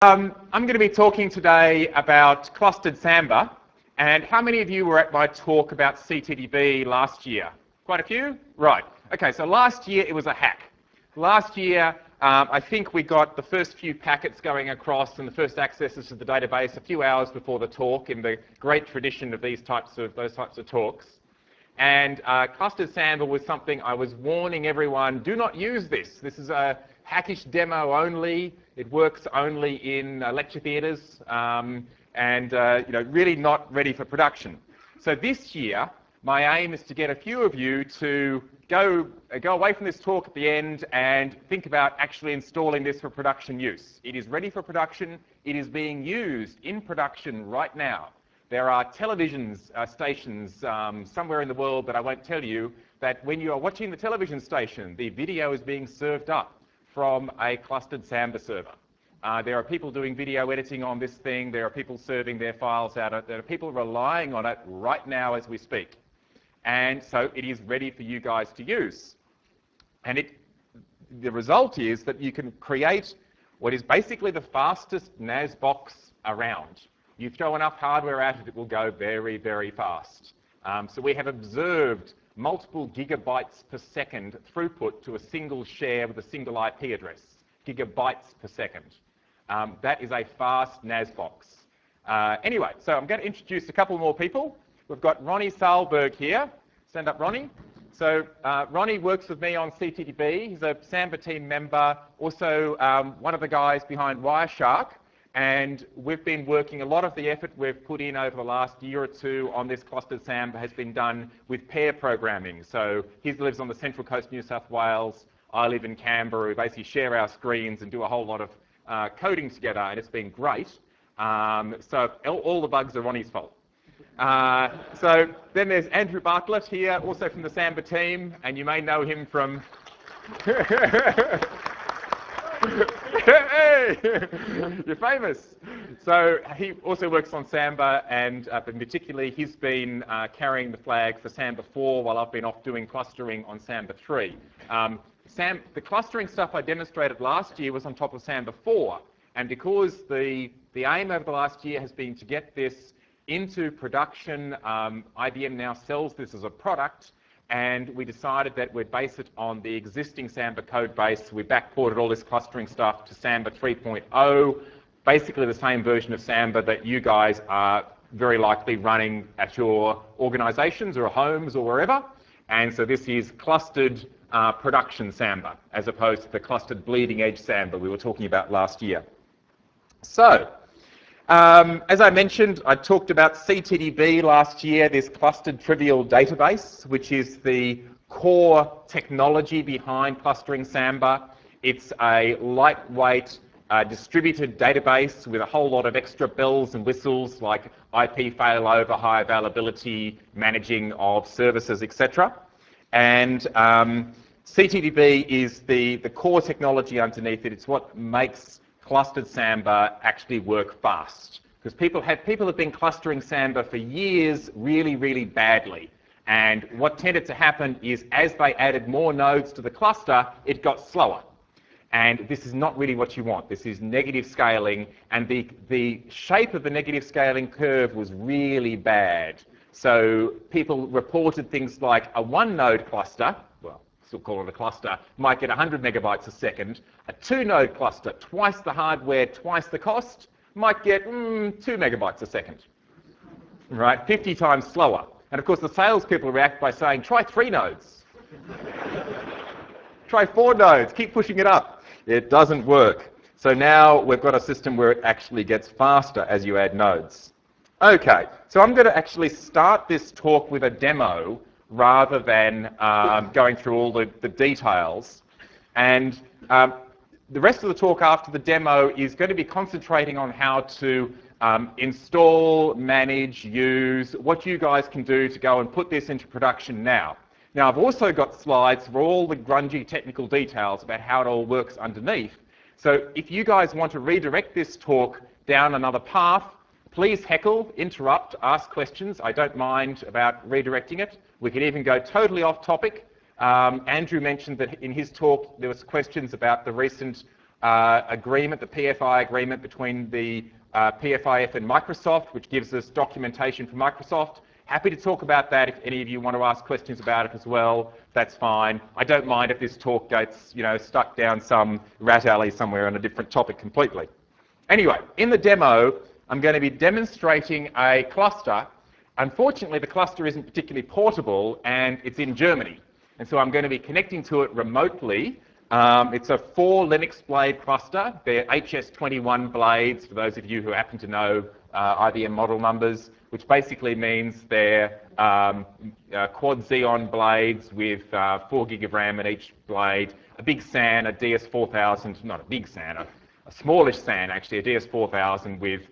I'm going to be talking today about clustered Samba. And how many of you were at my talk about CTDB last year? Quite a few? Right. Okay, so last year it was a hack. Last year, I think we got the first few packets going across and the first accesses to the database a few hours before the talk, in the great tradition of those types of talks. And clustered Samba was something I was warning everyone, do not use this. This is a hackish demo only. It works only in lecture theatres and really not ready for production. So this year, my aim is to get a few of you to go away from this talk at the end and think about actually installing this for production use. It is ready for production. It is being used in production right now. There are television stations somewhere in the world that I won't tell you, that when you are watching the television station, the video is being served up from a clustered Samba server. There are people doing video editing on this thing. There are people serving their files out. There are people relying on it right now as we speak. And so it is ready for you guys to use. And the result is that you can create what is basically the fastest NAS box around. You throw enough hardware at it, it will go very, very fast. So we have observed multiple gigabytes per second throughput to a single share with a single IP address. Gigabytes per second. That is a fast NAS box. Anyway, so I'm going to introduce a couple more people. We've got Ronnie Sahlberg here. Stand up, Ronnie. So Ronnie works with me on CTDB. He's a Samba team member, also one of the guys behind Wireshark. And we've been working, a lot of the effort we've put in over the last year or two on this clustered Samba has been done with pair programming. So he lives on the Central Coast, New South Wales. I live in Canberra. We basically share our screens and do a whole lot of coding together, and it's been great. So all the bugs are Ronnie's fault. So then there's Andrew Bartlett here, also from the Samba team, and you may know him from... Hey, you're famous. So he also works on Samba, and particularly he's been carrying the flag for Samba 4 while I've been off doing clustering on Samba 3. The clustering stuff I demonstrated last year was on top of Samba 4, and because the aim over the last year has been to get this into production, IBM now sells this as a product, and we decided that we'd base it on the existing Samba code base. We backported all this clustering stuff to Samba 3.0, basically the same version of Samba that you guys are very likely running at your organizations or homes or wherever. And so this is clustered production Samba, as opposed to the clustered bleeding edge Samba we were talking about last year. So, as I mentioned, I talked about CTDB last year, this clustered trivial database, which is the core technology behind clustering Samba. It's a lightweight, distributed database with a whole lot of extra bells and whistles like IP failover, high availability, managing of services, etc. And CTDB is the core technology underneath it. It's what makes clustered Samba actually work fast. Because people have been clustering Samba for years really, really badly. And what tended to happen is as they added more nodes to the cluster, it got slower. And this is not really what you want. This is negative scaling, and the shape of the negative scaling curve was really bad. So people reported things like a one-node cluster, well, still call it a cluster, might get 100 megabytes a second. A two-node cluster, twice the hardware, twice the cost, might get 2 megabytes a second, right? 50 times slower. And of course, the salespeople react by saying, try 3 nodes. Try 4 nodes, keep pushing it up. It doesn't work. So now we've got a system where it actually gets faster as you add nodes. Okay, so I'm going to actually start this talk with a demo rather than going through all the details. And the rest of the talk after the demo is going to be concentrating on how to install, manage, use, what you guys can do to go and put this into production now. Now, I've also got slides for all the grungy technical details about how it all works underneath. So if you guys want to redirect this talk down another path, please heckle, interrupt, ask questions. I don't mind about redirecting it. We can even go totally off topic. Andrew mentioned that in his talk there was questions about the recent agreement, the PFI agreement between the PFIF and Microsoft, which gives us documentation for Microsoft. Happy to talk about that if any of you want to ask questions about it as well. That's fine. I don't mind if this talk gets, stuck down some rat alley somewhere on a different topic completely. Anyway, in the demo, I'm going to be demonstrating a cluster. Unfortunately, the cluster isn't particularly portable, and it's in Germany. And so I'm going to be connecting to it remotely. It's a 4 Linux blade cluster. They're HS21 blades, for those of you who happen to know IBM model numbers, which basically means they're quad Xeon blades with 4 gig of RAM in each blade, a big SAN, a DS4000, not a big SAN, a smallish SAN actually, a DS4000 with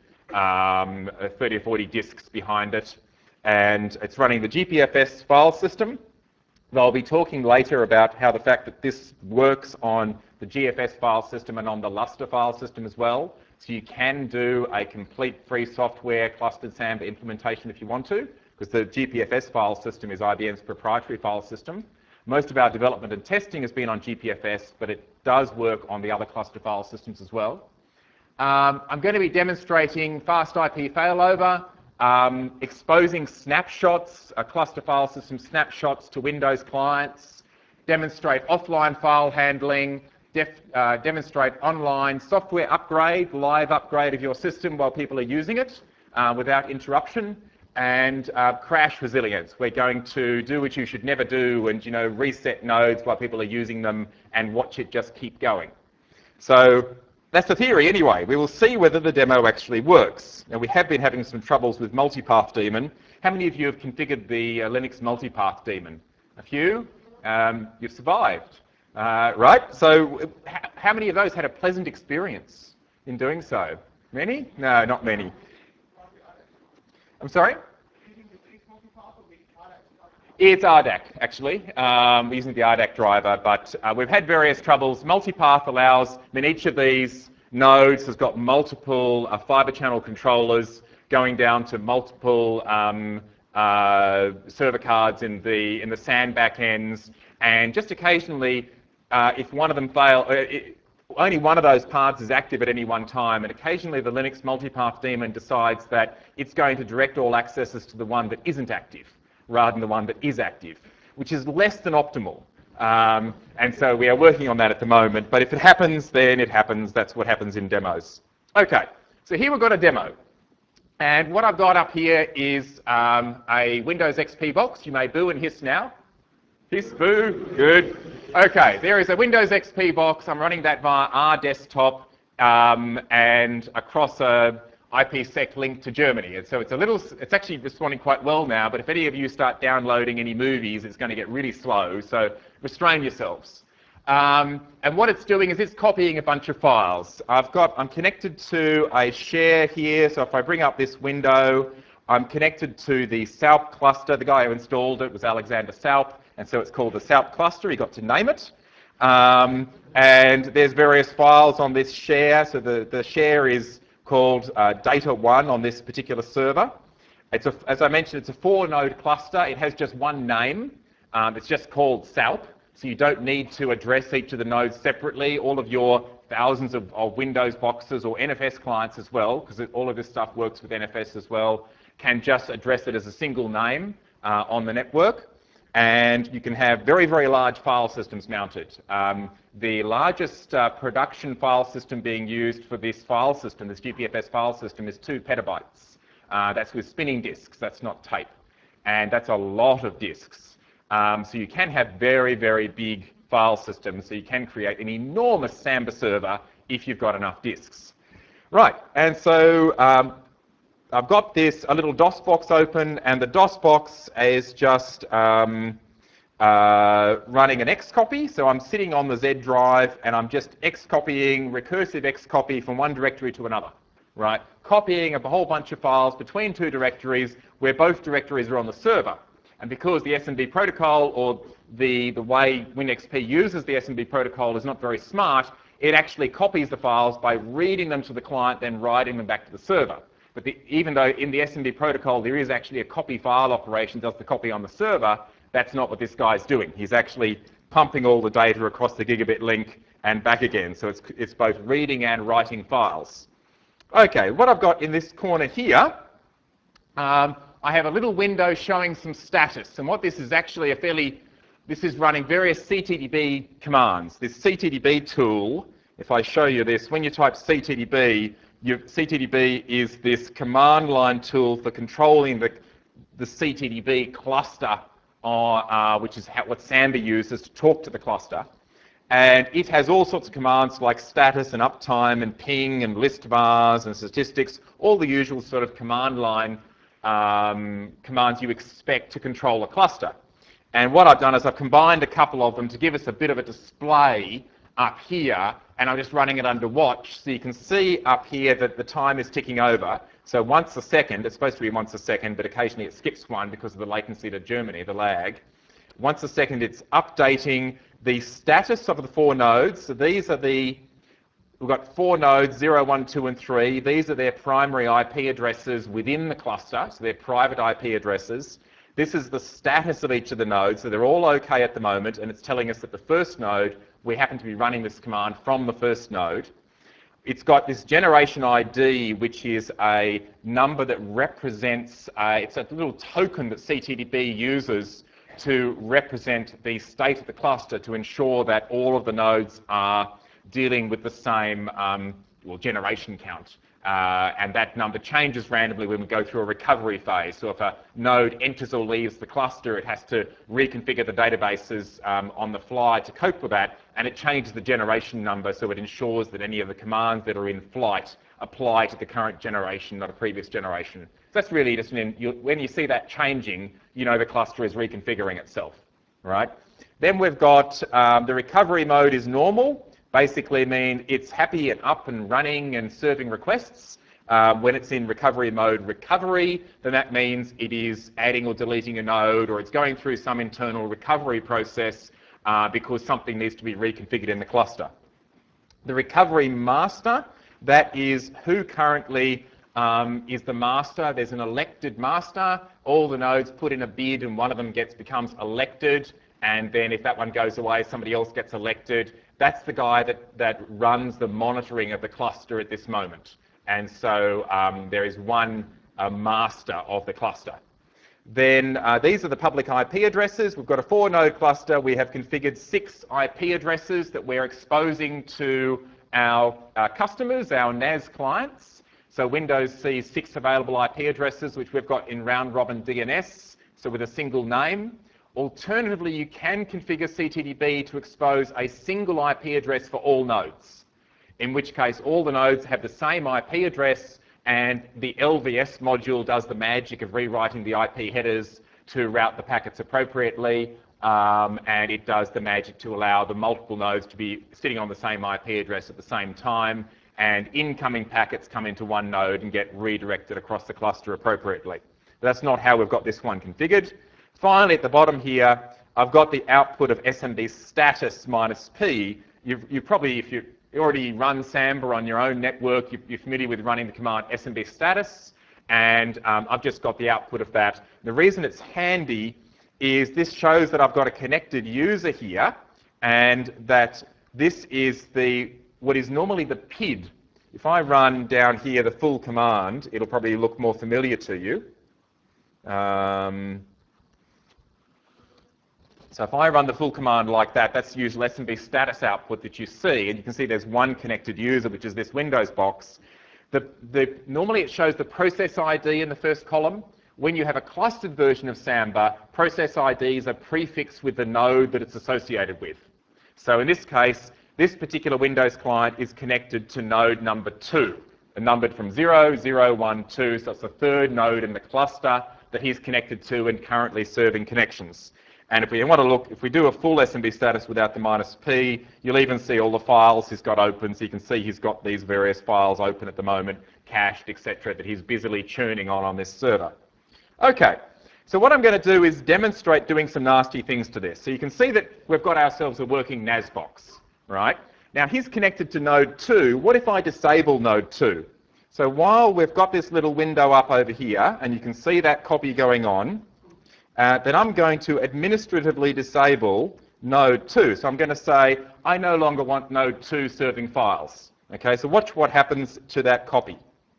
30 or 40 disks behind it, and it's running the GPFS file system. I'll be talking later about how the fact that this works on the GFS file system and on the Lustre file system as well. So you can do a complete free software clustered Samba implementation if you want to, because the GPFS file system is IBM's proprietary file system. Most of our development and testing has been on GPFS, but it does work on the other cluster file systems as well. I'm going to be demonstrating fast IP failover, exposing snapshots, cluster file system snapshots to Windows clients, demonstrate offline file handling, demonstrate online software upgrade, live upgrade of your system while people are using it without interruption, and crash resilience. We're going to do what you should never do and reset nodes while people are using them and watch it just keep going. So that's the theory anyway. We will see whether the demo actually works. Now, we have been having some troubles with multipath daemon. How many of you have configured the Linux multipath daemon? A few? You've survived. Right? So how many of those had a pleasant experience in doing so? Many? No, not many. I'm sorry? It's RDAC, actually. We're using the RDAC driver, but we've had various troubles. Multipath allows, each of these nodes has got multiple fiber channel controllers going down to multiple server cards in the SAN backends, and just occasionally, if one of them fail, only one of those paths is active at any one time, and occasionally the Linux multipath daemon decides that it's going to direct all accesses to the one that isn't active, rather than the one that is active, which is less than optimal. And so we are working on that at the moment, but if it happens, then it happens. That's what happens in demos. Okay, so here we've got a demo. And what I've got up here is a Windows XP box. You may boo and hiss now. Hiss, boo, good. Okay, there is a Windows XP box. I'm running that via RDesktop and across a IPsec link to Germany. And so it's actually responding quite well now, but if any of you start downloading any movies, it's going to get really slow, so restrain yourselves. And what it's doing is it's copying a bunch of files. I'm connected to a share here, so if I bring up this window, I'm connected to the SALP cluster. The guy who installed it was Alexander SALP, and so it's called the SALP cluster. He got to name it. And there's various files on this share. So the share is called Data1 on this particular server. As I mentioned, it's a 4-node cluster. It has just one name. It's just called SALP. So you don't need to address each of the nodes separately. All of your thousands of Windows boxes or NFS clients as well, because all of this stuff works with NFS as well, can just address it as a single name on the network. And you can have very, very large file systems mounted. The largest production file system being used for this file system, this GPFS file system, is 2 petabytes. That's with spinning disks, that's not tape. And that's a lot of disks. So you can have very, very big file systems, so you can create an enormous Samba server if you've got enough disks. Right, and so I've got a little DOS box open, and the DOS box is just running an Xcopy. So I'm sitting on the Z drive, and I'm just Xcopying, recursive Xcopy from one directory to another, right? Copying a whole bunch of files between 2 directories where both directories are on the server. And because the SMB protocol, or the way WinXP uses the SMB protocol, is not very smart, it actually copies the files by reading them to the client, then writing them back to the server. But even though in the SMB protocol there is actually a copy file operation, does the copy on the server, that's not what this guy's doing. He's actually pumping all the data across the gigabit link and back again. So it's both reading and writing files. Okay, what I've got in this corner here, I have a little window showing some status. And what this is actually this is running various CTDB commands. This CTDB tool, if I show you this, when you type CTDB, CTDB is this command line tool for controlling the CTDB cluster, which is what Samba uses to talk to the cluster. And it has all sorts of commands like status and uptime and ping and list bars and statistics, all the usual sort of command line commands you expect to control a cluster. And what I've done is I've combined a couple of them to give us a bit of a display up here, and I'm just running it under watch. So you can see up here that the time is ticking over. So once a second, it's supposed to be once a second, but occasionally it skips one because of the latency to Germany, the lag. Once a second, it's updating the status of the 4 nodes. So these are we've got 4 nodes, 0, 1, 2, and 3. These are their primary IP addresses within the cluster, so they're private IP addresses. This is the status of each of the nodes, so they're all okay at the moment, and it's telling us that the first node, we happen to be running this command from the first node. It's got this generation ID, which is a number that represents, it's a little token that CTDB uses to represent the state of the cluster to ensure that all of the nodes are dealing with the same generation count. And that number changes randomly when we go through a recovery phase. So if a node enters or leaves the cluster, it has to reconfigure the databases on the fly to cope with that, and it changes the generation number so it ensures that any of the commands that are in flight apply to the current generation, not a previous generation. So that's really just when you see that changing, you know the cluster is reconfiguring itself, right? Then we've got the recovery mode is normal. Basically mean it's happy and up and running and serving requests. When it's in recovery mode recovery, then that means it is adding or deleting a node, or it's going through some internal recovery process because something needs to be reconfigured in the cluster. The recovery master, that is who currently is the master. There's an elected master. All the nodes put in a bid and one of them becomes elected, and then if that one goes away, somebody else gets elected. That's the guy that runs the monitoring of the cluster at this moment. And so there is one master of the cluster. Then these are the public IP addresses. We've got a 4-node cluster. We have configured 6 IP addresses that we're exposing to our customers, our NAS clients. So Windows sees 6 available IP addresses, which we've got in round-robin DNS, so with a single name. Alternatively, you can configure CTDB to expose a single IP address for all nodes, in which case all the nodes have the same IP address, and the LVS module does the magic of rewriting the IP headers to route the packets appropriately, and it does the magic to allow the multiple nodes to be sitting on the same IP address at the same time, and incoming packets come into one node and get redirected across the cluster appropriately. But that's not how we've got this one configured. Finally, at the bottom here, I've got the output of SMB status minus P. You probably, if you already run Samba on your own network, you're familiar with running the command SMB status, and I've just got the output of that. The reason it's handy is this shows that I've got a connected user here, and that this is what is normally the PID. If I run down here the full command, it'll probably look more familiar to you. So if I run the full command like that, that's the usual SMB status output that you see, and you can see there's one connected user, which is this Windows box. Normally it shows the process ID in the first column. When you have a clustered version of Samba, process IDs are prefixed with the node that it's associated with. So in this case, this particular Windows client is connected to node number 2, numbered from 0, 0, 1, 2, so it's the 3rd node in the cluster that he's connected to and currently serving connections. And if we want to look, if we do a full SMB status without the minus P, you'll even see all the files he's got open. So you can see he's got these various files open at the moment, cached, etc., that he's busily churning on this server. Okay, so what I'm going to do is demonstrate doing some nasty things to this. So you can see that we've got ourselves a working NAS box, right? Now he's connected to node 2. What if I disable node 2? So while we've got this little window up over here, and you can see that copy going on, then I'm going to administratively disable node 2. So I'm going to say, I no longer want node 2 serving files. Okay, so watch what happens to that copy.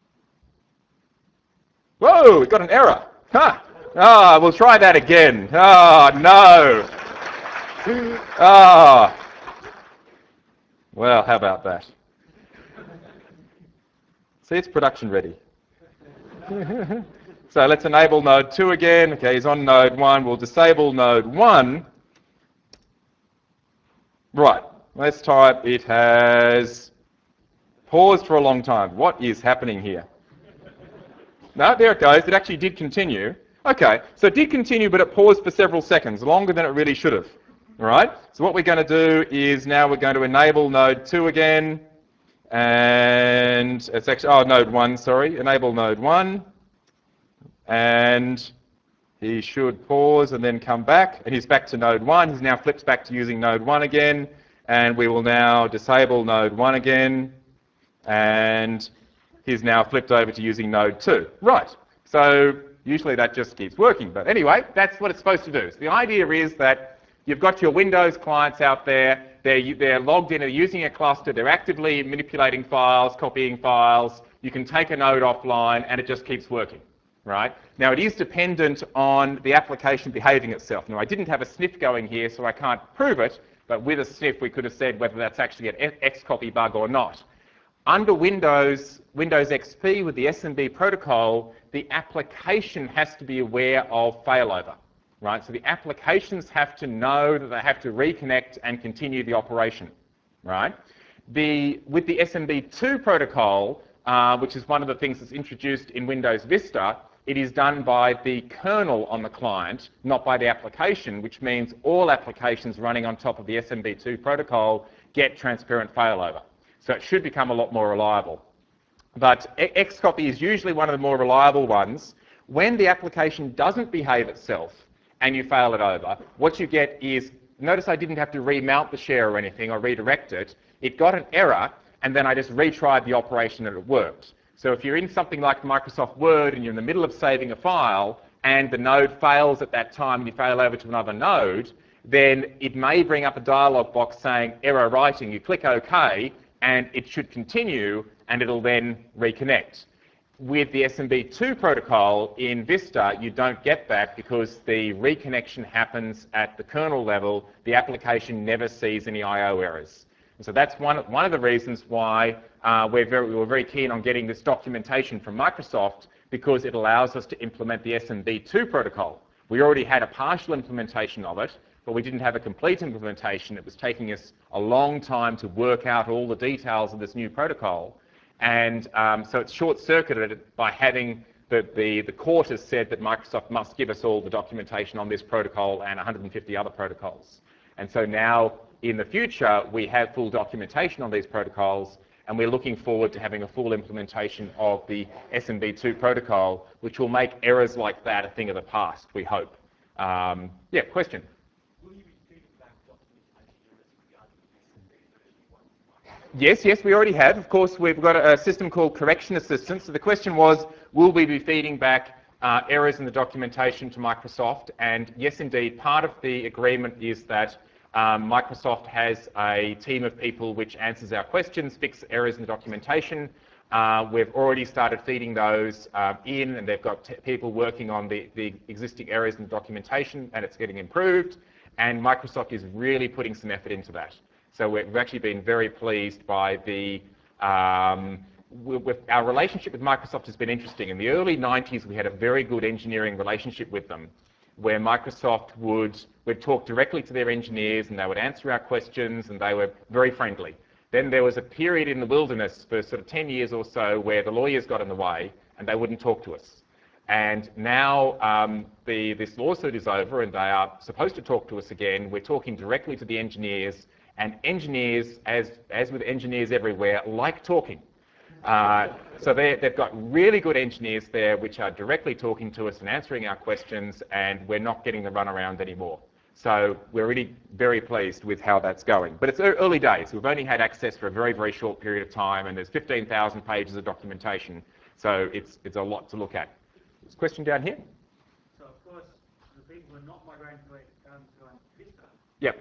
Whoa, we got an error. Huh. Ah, we'll try that again. Oh, no. Ah. Well, how about that? See, it's production ready. So let's enable node 2 again. Okay, he's on node 1. We'll disable node 1. Right, let's type it has paused for a long time. What is happening here? No, there it goes. It actually did continue. Okay, so it did continue, but it paused for several seconds, longer than it really should have. All right, so what we're going to do is now we're going to enable node 2 again. And it's actually, oh, node 1, sorry. Enable node 1. And he should pause and then come back. And he's back to node 1. He's now flipped back to using node 1 again. And we will now disable node 1 again. And he's now flipped over to using node 2. Right. So usually that just keeps working. But anyway, that's what it's supposed to do. So the idea is that you've got your Windows clients out there. They're logged in, they're using a cluster, they're actively manipulating files, copying files. You can take a node offline and it just keeps working, right? Now it is dependent on the application behaving itself. Now I didn't have a sniff going here, so I can't prove it, but with a sniff we could have said whether that's actually an Xcopy bug or not. Under Windows XP with the SMB protocol, the application has to be aware of failover. Right, so the applications have to know that they have to reconnect and continue the operation, right? With the SMB2 protocol, which is one of the things that's introduced in Windows Vista, it is done by the kernel on the client, not by the application, which means all applications running on top of the SMB2 protocol get transparent failover. So it should become a lot more reliable. But Xcopy is usually one of the more reliable ones. When the application doesn't behave itself, and you fail it over, what you get is, notice I didn't have to remount the share or anything or redirect it. It got an error, and then I just retried the operation and it worked. So if you're in something like Microsoft Word and you're in the middle of saving a file and the node fails at that time and you fail over to another node, then it may bring up a dialog box saying error writing. You click OK, and it should continue, and it'll then reconnect. With the SMB2 protocol in Vista, you don't get that because the reconnection happens at the kernel level. The application never sees any I/O errors. And so that's one of the reasons why we were very keen on getting this documentation from Microsoft, because it allows us to implement the SMB2 protocol. We already had a partial implementation of it, but we didn't have a complete implementation. It was taking us a long time to work out all the details of this new protocol. And so it's short-circuited by having the court has said that Microsoft must give us all the documentation on this protocol and 150 other protocols. And so now, in the future, we have full documentation on these protocols, and we're looking forward to having a full implementation of the SMB2 protocol, which will make errors like that a thing of the past, we hope. Yeah, question? Yes, we already have. Of course, we've got a system called Correction Assistant. So the question was, will we be feeding back errors in the documentation to Microsoft? And yes, indeed, part of the agreement is that Microsoft has a team of people which answers our questions, fix errors in the documentation. We've already started feeding those in, and they've got people working on the existing errors in the documentation, and it's getting improved. And Microsoft is really putting some effort into that. So we've actually been very pleased by our relationship with Microsoft has been interesting. In the early 90s, we had a very good engineering relationship with them, where Microsoft would talk directly to their engineers and they would answer our questions, and they were very friendly. Then there was a period in the wilderness for sort of 10 years or so where the lawyers got in the way and they wouldn't talk to us. And now this lawsuit is over and they are supposed to talk to us again. We're talking directly to the engineers. And engineers, as with engineers everywhere, like talking. So they've got really good engineers there which are directly talking to us and answering our questions, and we're not getting the runaround anymore. So we're really very pleased with how that's going. But it's early days. We've only had access for a very, very short period of time, and there's 15,000 pages of documentation. So it's a lot to look at. There's a question down here? So of course, the people who are not migrating to Vista, yep. this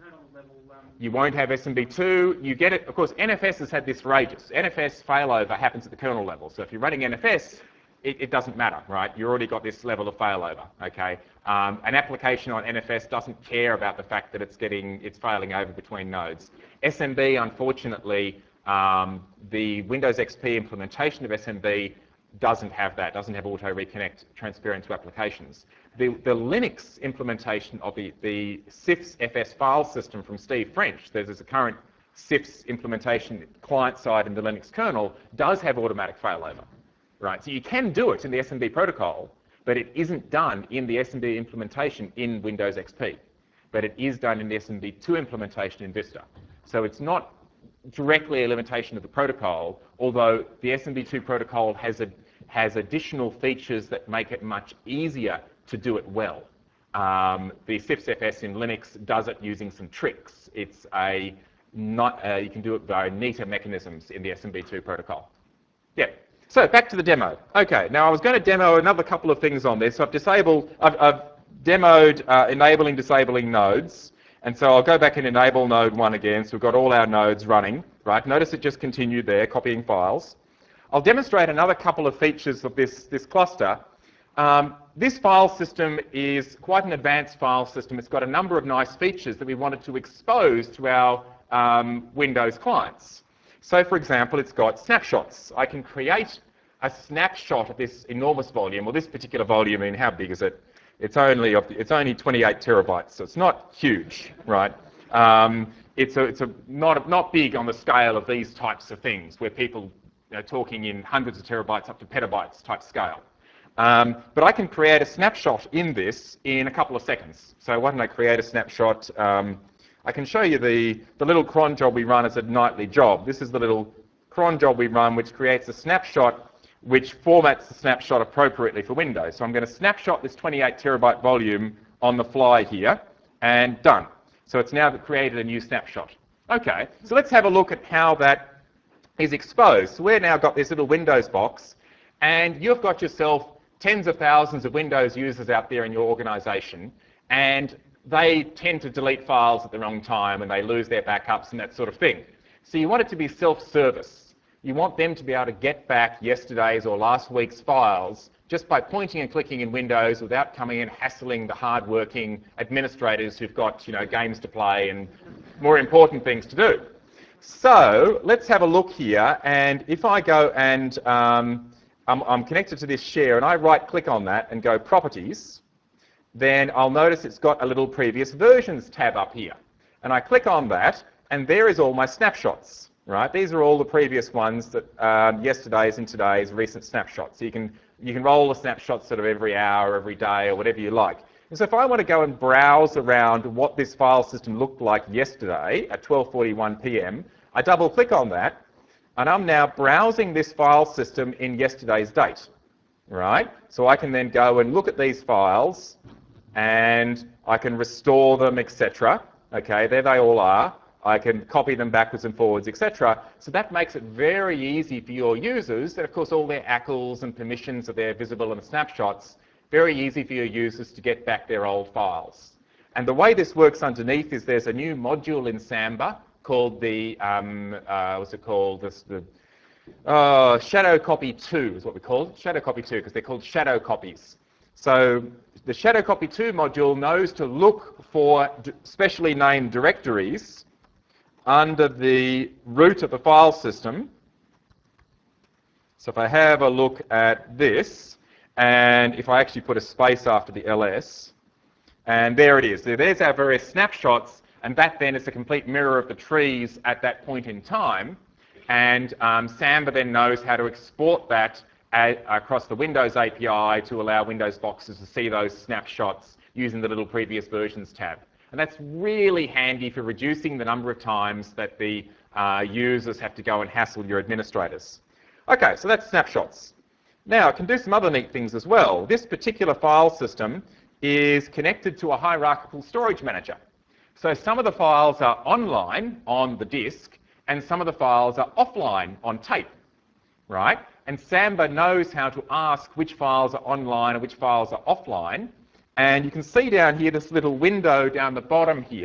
You won't have SMB2. You get it, of course, NFS has had this rages. NFS failover happens at the kernel level. So if you're running NFS, it doesn't matter, right? You've already got this level of failover, okay? An application on NFS doesn't care about the fact that it's failing over between nodes. SMB, unfortunately, the Windows XP implementation of SMB doesn't have that, doesn't have auto reconnect transferring to applications. The Linux implementation of the CIFS FS file system from Steve French, there's a current CIFS implementation client side in the Linux kernel, does have automatic failover, right? So you can do it in the SMB protocol, but it isn't done in the SMB implementation in Windows XP. But it is done in the SMB2 implementation in Vista. So it's not directly a limitation of the protocol, although the SMB2 protocol has additional features that make it much easier to do it well. The CIFS FS in Linux does it using some tricks. It's you can do it via neater mechanisms in the SMB2 protocol. Yeah. So back to the demo. Okay. Now I was going to demo another couple of things on this. So I've demoed enabling, disabling nodes. And so I'll go back and enable node 1 again. So we've got all our nodes running, right? Notice it just continued there, copying files. I'll demonstrate another couple of features of this cluster. This file system is quite an advanced file system. It's got a number of nice features that we wanted to expose to our Windows clients. So for example, it's got snapshots. I can create a snapshot of this enormous volume, or this particular volume. I mean, how big is it? It's only 28 terabytes, so it's not huge, right? It's not big on the scale of these types of things, where people talking in hundreds of terabytes up to petabytes type scale. But I can create a snapshot in this in a couple of seconds. So why don't I create a snapshot? I can show you the little cron job we run as a nightly job. This is the little cron job we run, which creates a snapshot which formats the snapshot appropriately for Windows. So I'm going to snapshot this 28 terabyte volume on the fly here, and done. So it's now created a new snapshot. Okay, so let's have a look at how that is exposed. So we've now got this little Windows box, and you've got yourself tens of thousands of Windows users out there in your organization, and they tend to delete files at the wrong time, and they lose their backups and that sort of thing. So you want it to be self-service. You want them to be able to get back yesterday's or last week's files just by pointing and clicking in Windows without coming and hassling the hard-working administrators who've got, games to play and more important things to do. So let's have a look here, and if I go and I'm connected to this share, and I right-click on that and go Properties, then I'll notice it's got a little Previous Versions tab up here. And I click on that, and there is all my snapshots, right? These are all the previous ones that yesterday's and today's recent snapshots. So you can roll the snapshots sort of every hour, every day, or whatever you like. And so if I want to go and browse around what this file system looked like yesterday at 12:41 p.m., I double-click on that, and I'm now browsing this file system in yesterday's date, right? So I can then go and look at these files, and I can restore them, etc. Okay, there they all are. I can copy them backwards and forwards, etc. So that makes it very easy for your users, that of course all their ACLs and permissions are there visible in the snapshots, very easy for your users to get back their old files. And the way this works underneath is there's a new module in Samba called the, what's it called? Shadow Copy 2 is what we call it. Shadow Copy 2, because they're called shadow copies. So the Shadow Copy 2 module knows to look for specially named directories under the root of the file system. So if I have a look at this, and if I actually put a space after the ls, and there it is. So there's our various snapshots, and that then is a complete mirror of the trees at that point in time. And Samba then knows how to export that across the Windows API to allow Windows boxes to see those snapshots using the little Previous Versions tab. And that's really handy for reducing the number of times that the users have to go and hassle your administrators. Okay, so that's snapshots. Now, it can do some other neat things as well. This particular file system is connected to a hierarchical storage manager. So some of the files are online on the disk, and some of the files are offline on tape, right? And Samba knows how to ask which files are online and which files are offline. And you can see down here this little window down the bottom here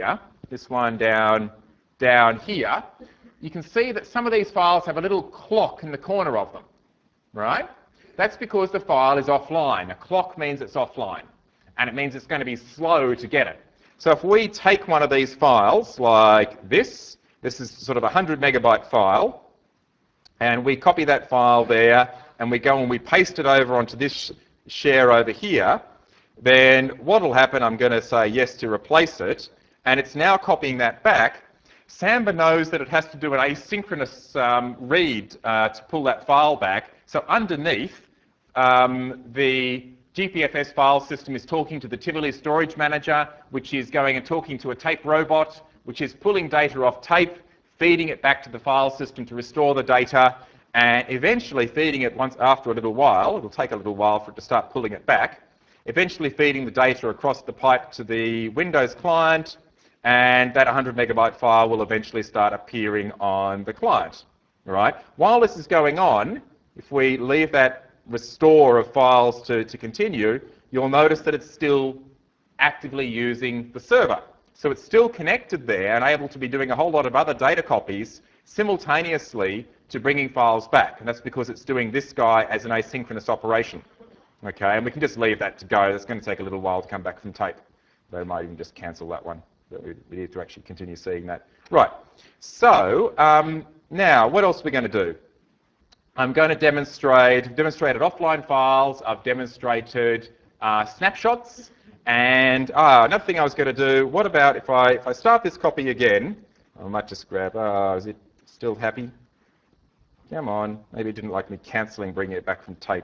this one down here, you can see that some of these files have a little clock in the corner of them, right? That's because the file is offline. A clock means it's offline, and it means it's going to be slow to get it. So if we take one of these files like this is sort of a 100 megabyte file, and we copy that file there, and we go and we paste it over onto this share over here, then what will happen, I'm going to say yes to replace it, and it's now copying that back. Samba knows that it has to do an asynchronous read to pull that file back. So underneath, the GPFS file system is talking to the Tivoli storage manager, which is going and talking to a tape robot, which is pulling data off tape, feeding it back to the file system to restore the data, and eventually feeding it once after a little while. It'll take a little while for it to start pulling it back. Eventually feeding the data across the pipe to the Windows client, and that 100 megabyte file will eventually start appearing on the client. All right? While this is going on, if we leave that restore of files to continue, you'll notice that it's still actively using the server. So it's still connected there and able to be doing a whole lot of other data copies simultaneously to bringing files back. And that's because it's doing this guy as an asynchronous operation. Okay, and we can just leave that to go. It's going to take a little while to come back from tape. They might even just cancel that one. But we need to actually continue seeing that. Right, so now what else are we going to do? I'm going to demonstrated offline files, I've demonstrated snapshots, and another thing I was going to do, what about if I start this copy again, I might just grab, is it still happy? Come on, maybe it didn't like me cancelling, bringing it back from tape.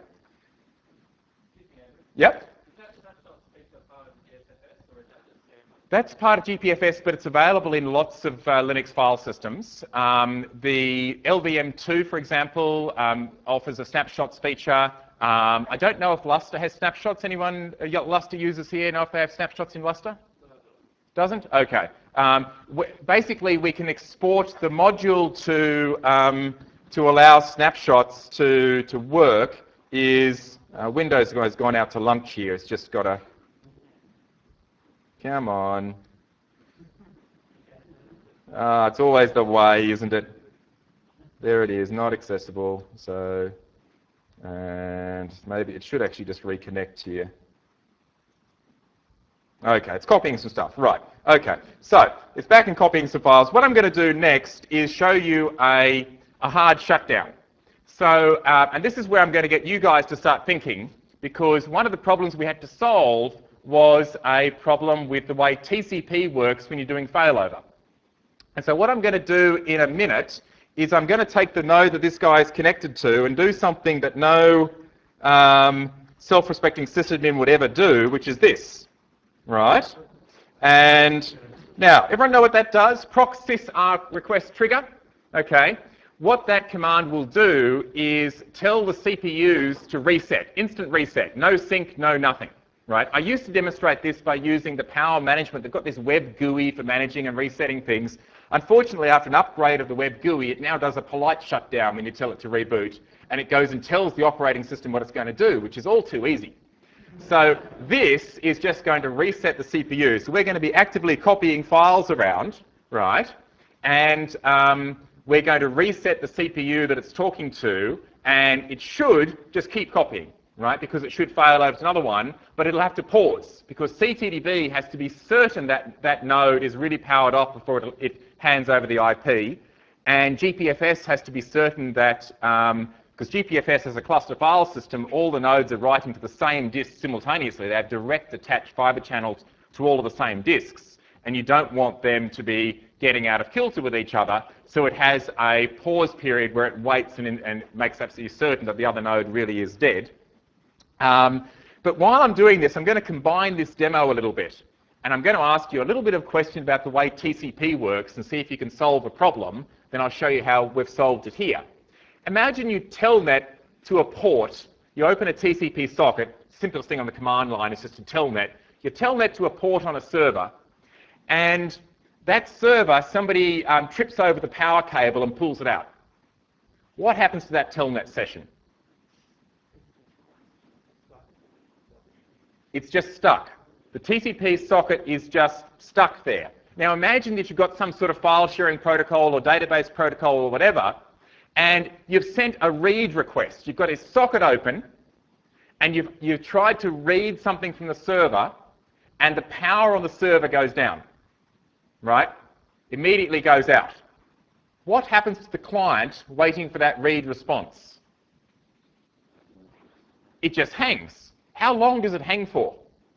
Yep. That's part of GPFS, but it's available in lots of Linux file systems. The LVM2, for example, offers a snapshots feature. I don't know if Lustre has snapshots. Anyone Lustre users here know if they have snapshots in Lustre? Doesn't? Okay. Basically, we can export the module to allow snapshots to work. Windows has gone out to lunch here. It's just got a... Come on. It's always the way, isn't it? There it is, not accessible. So, and maybe it should actually just reconnect here. Okay, it's copying some stuff. Right, okay. So, it's back and copying some files. What I'm going to do next is show you a hard shutdown. So, and this is where I'm going to get you guys to start thinking, because one of the problems we had to solve was a problem with the way TCP works when you're doing failover. And so what I'm going to do in a minute is I'm going to take the node that this guy is connected to and do something that no self-respecting sysadmin would ever do, which is this, right? And now, everyone know what that does? Proc sys arc request trigger. Okay. What that command will do is tell the CPUs to reset, instant reset, no sync, no nothing. Right? I used to demonstrate this by using the power management. They've got this web GUI for managing and resetting things. Unfortunately, after an upgrade of the web GUI, it now does a polite shutdown when you tell it to reboot, and it goes and tells the operating system what it's going to do, which is all too easy. So this is just going to reset the CPU. So we're going to be actively copying files around, right? And we're going to reset the CPU that it's talking to, and it should just keep copying. Right, because it should fail over to another one, but it'll have to pause because CTDB has to be certain that that node is really powered off before it hands over the IP, and GPFS has to be certain that, because GPFS has a cluster file system, all the nodes are writing to the same disk simultaneously. They have direct attached fiber channels to all of the same disks, and you don't want them to be getting out of kilter with each other, so it has a pause period where it waits and makes absolutely certain that the other node really is dead. But while I'm doing this, I'm going to combine this demo a little bit. And I'm going to ask you a little bit of question about the way TCP works and see if you can solve a problem. Then I'll show you how we've solved it here. Imagine you telnet to a port. You open a TCP socket. Simplest thing on the command line is just a telnet. You telnet to a port on a server. And that server, somebody trips over the power cable and pulls it out. What happens to that telnet session? It's just stuck. The TCP socket is just stuck there. Now imagine that you've got some sort of file sharing protocol or database protocol or whatever, and you've sent a read request. You've got a socket open, and you've tried to read something from the server, and the power on the server goes down, right? Immediately goes out. What happens to the client waiting for that read response? It just hangs. How long does it hang for?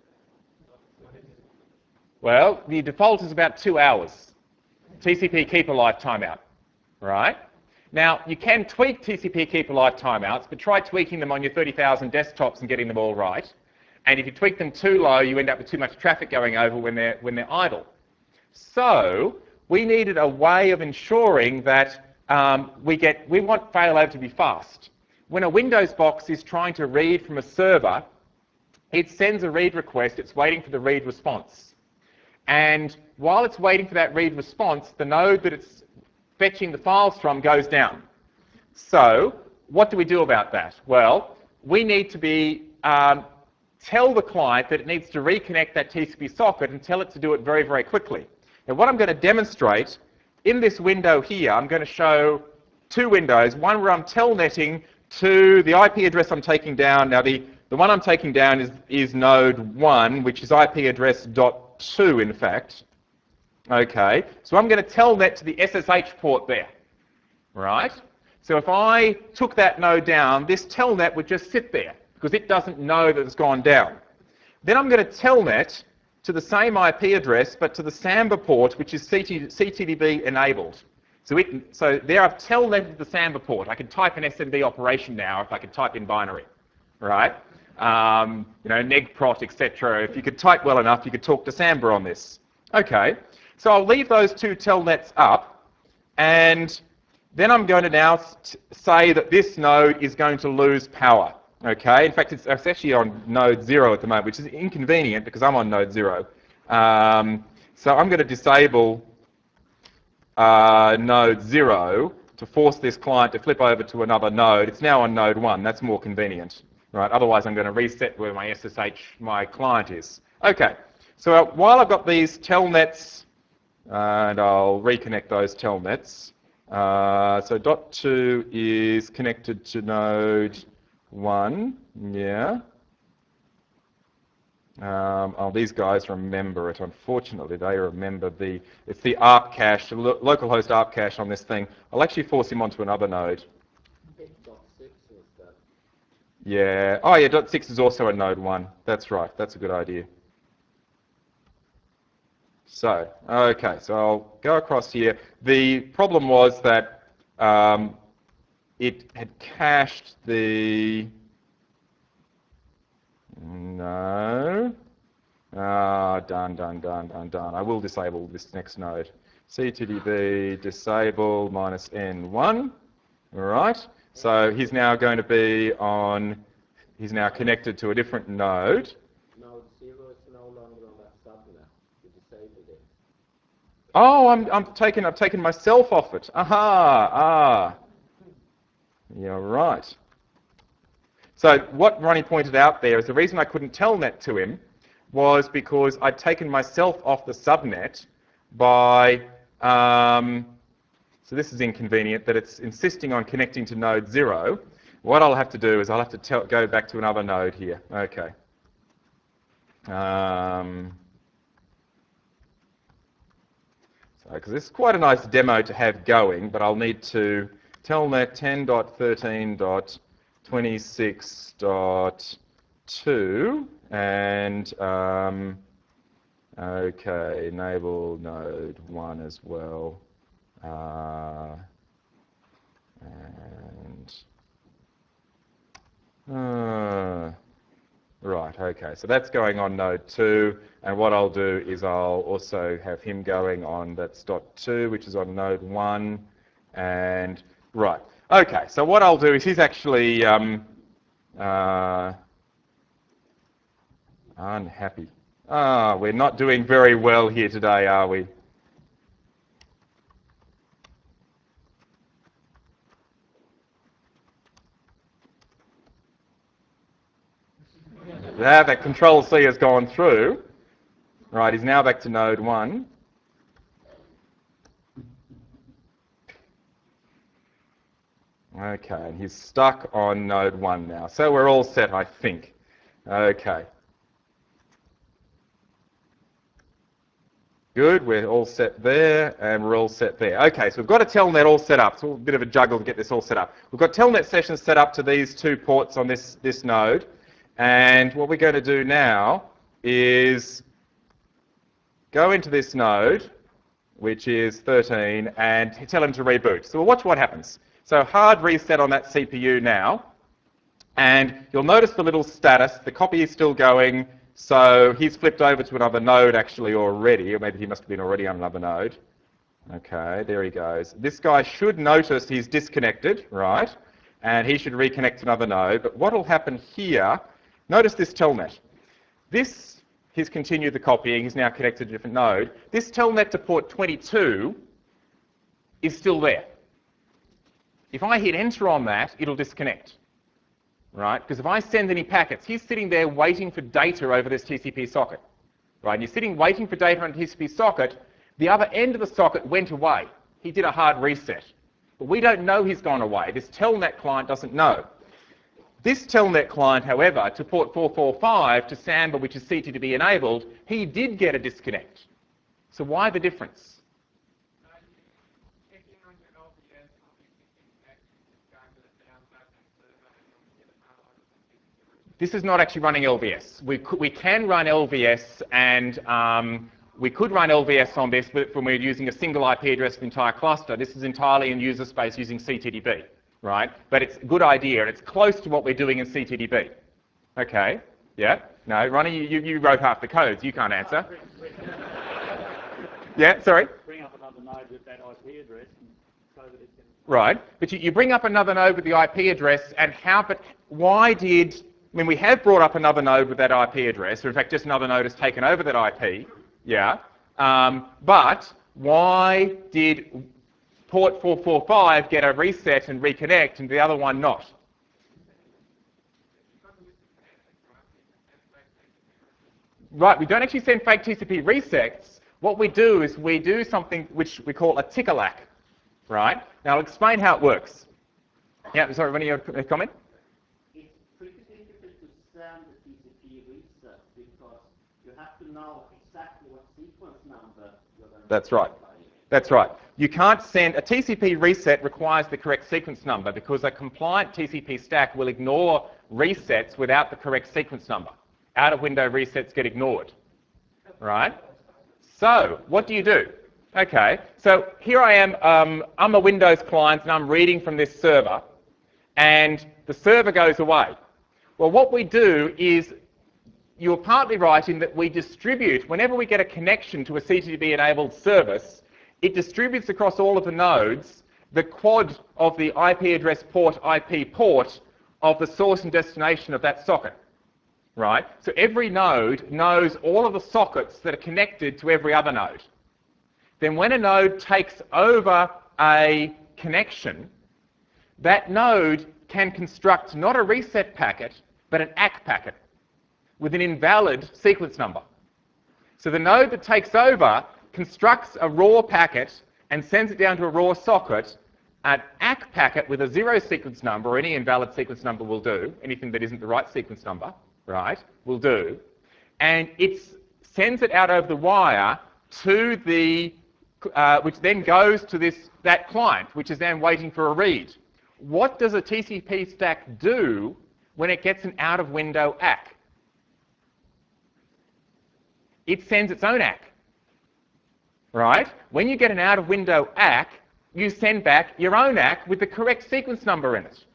Well, the default is about 2 hours. TCP keep alive timeout, right? Now, you can tweak TCP keep alive timeouts, but try tweaking them on your 30,000 desktops and getting them all right. And if you tweak them too low, you end up with too much traffic going over when they're idle. So we needed a way of ensuring that we want failover to be fast. When a Windows box is trying to read from a server, it sends a read request, it's waiting for the read response. And while it's waiting for that read response, the node that it's fetching the files from goes down. So what do we do about that? Well, we need to tell the client that it needs to reconnect that TCP socket and tell it to do it very, very quickly. Now what I'm going to demonstrate in this window here, I'm going to show two windows, one where I'm telnetting to the IP address I'm taking down. Now the one I'm taking down is node 1, which is IP address .2 in fact. Okay, so I'm going to telnet to the SSH port there, right? So if I took that node down, this telnet would just sit there because it doesn't know that it's gone down. Then I'm going to telnet to the same IP address, but to the Samba port, which is CTDB enabled. So there I've telnetted to the Samba port. I can type an SMB operation now if I could type in binary, right? Negprot, etc. If you could type well enough, you could talk to Samba on this. Okay, so I'll leave those two telnets up, and then I'm going to now say that this node is going to lose power. Okay, in fact, it's actually on node 0 at the moment, which is inconvenient because I'm on node 0. So I'm going to disable node 0 to force this client to flip over to another node. It's now on node 1. That's more convenient, right? Otherwise, I'm going to reset where my my client is. Okay, so while I've got these telnets, and I'll reconnect those telnets. So .2 is connected to node 1, yeah. These guys remember it, unfortunately. They remember it's the ARP cache, the localhost ARP cache on this thing. I'll actually force him onto another node. Yeah, oh yeah, .6 is also a node 1. That's right, that's a good idea. So, okay, so I'll go across here. The problem was that it had cached the... No. Done. I will disable this next node. CTDB disable -N1. All right. So he's now going to be on, he's now connected to a different node. Node 0 is no longer on that subnet. You disabled it. Oh, I've taken myself off it. Aha, You're right. So what Ronnie pointed out there is the reason I couldn't telnet to him was because I'd taken myself off the subnet by, so this is inconvenient, that it's insisting on connecting to node 0. What I'll have to do is I'll have to go back to another node here. Okay. Because this is quite a nice demo to have going, but I'll need to telnet 10.13.26.2 and okay, enable node 1 as well. Right, okay, so that's going on node 2, and what I'll do is I'll also have him going on that's .2, which is on node 1, and right. Okay, so what I'll do is he's actually unhappy. We're not doing very well here today, are we? That Control C has gone through. Right, he's now back to node 1. Okay, and he's stuck on node 1 now. So we're all set, I think. Okay. Good, we're all set there, and we're all set there. Okay, so we've got a telnet all set up. It's a bit of a juggle to get this all set up. We've got telnet sessions set up to these 2 ports on this node. And what we're going to do now is go into this node, which is 13, and tell him to reboot. So we'll watch what happens. So hard reset on that CPU now. And you'll notice the little status. The copy is still going. So he's flipped over to another node actually already, or maybe he must have been already on another node. Okay, there he goes. This guy should notice he's disconnected, right? And he should reconnect to another node. But what will happen here, notice this telnet. He's continued the copying, he's now connected to a different node. This telnet to port 22 is still there. If I hit enter on that, it'll disconnect. Right? Because if I send any packets, he's sitting there waiting for data over this TCP socket. Right? And you're sitting waiting for data on a TCP socket, the other end of the socket went away. He did a hard reset. But we don't know he's gone away. This telnet client doesn't know. This telnet client, however, to port 445 to Samba, which is CTDP enabled, he did get a disconnect. So why the difference? This is not actually running LVS. We can run LVS, and we could run LVS on this, but when we're using a single IP address for the entire cluster, this is entirely in user space using CTDP, right? But it's a good idea, and it's close to what we're doing in CTDP. Okay, yeah? No, Ronnie, you wrote half the codes. You can't answer. Yeah, sorry? Bring up another node with that IP address so that it can... Right, but you bring up another node with the IP address, and why did... I mean, we have brought up another node with that IP address, or in fact just another node has taken over that IP, yeah. But why did port 445 get a reset and reconnect and the other one not? Right, we don't actually send fake TCP resets. What we do is we do something which we call a tick-a-lack, right? Now I'll explain how it works. Yeah, sorry, Ronnie, your comment? Send the TCP reset because you have to know exactly what sequence number you're going to... That's right. That's right. You can't send... A TCP reset requires the correct sequence number because a compliant TCP stack will ignore resets without the correct sequence number. Out-of-window resets get ignored, right? So, what do you do? Okay, so here I am. I'm a Windows client and I'm reading from this server, and the server goes away. Well, what we do is, you're partly right in that we distribute, whenever we get a connection to a CTDP-enabled service, it distributes across all of the nodes the quad of the IP address port, IP port of the source and destination of that socket, right? So every node knows all of the sockets that are connected to every other node. Then when a node takes over a connection, that node can construct not a reset packet, but an ACK packet with an invalid sequence number. So the node that takes over constructs a raw packet and sends it down to a raw socket. An ACK packet with a 0 sequence number, or any invalid sequence number will do, anything that isn't the right sequence number, right, will do. And it sends it out over the wire to the, which then goes to that client, which is then waiting for a read. What does a TCP stack do when it gets an out-of-window ACK? It sends its own ACK, right? When you get an out-of-window ACK, you send back your own ACK with the correct sequence number in it.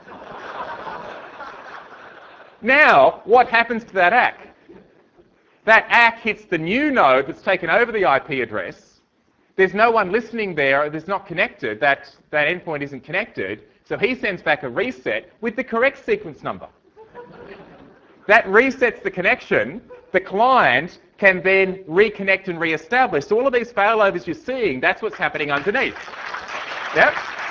Now, what happens to that ACK? That ACK hits the new node that's taken over the IP address. There's no one listening there, it's not connected, that endpoint isn't connected, so he sends back a reset with the correct sequence number. That resets the connection. The client can then reconnect and re-establish. So all of these failovers you're seeing, that's what's happening underneath. Yep.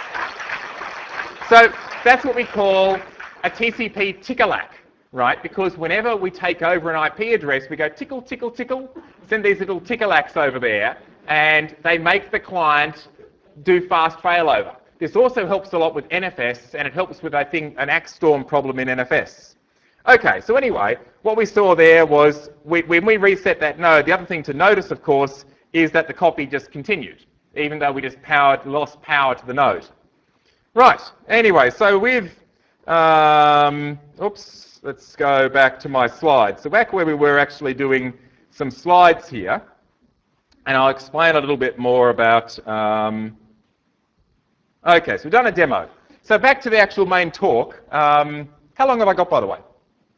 So that's what we call a TCP tick-a-lack, right? Because whenever we take over an IP address, we go tickle, tickle, tickle, send these little tick-a-lacks over there, and they make the client do fast failover. This also helps a lot with NFS, and it helps with, I think, an ACStorm problem in NFS. Okay, so anyway, what we saw there was when we reset that node, the other thing to notice, of course, is that the copy just continued, even though we just lost power to the node. Right, anyway, so we've, oops, let's go back to my slides. So back where we were actually doing some slides here, and I'll explain a little bit more about, okay, so we've done a demo. So back to the actual main talk. How long have I got, by the way?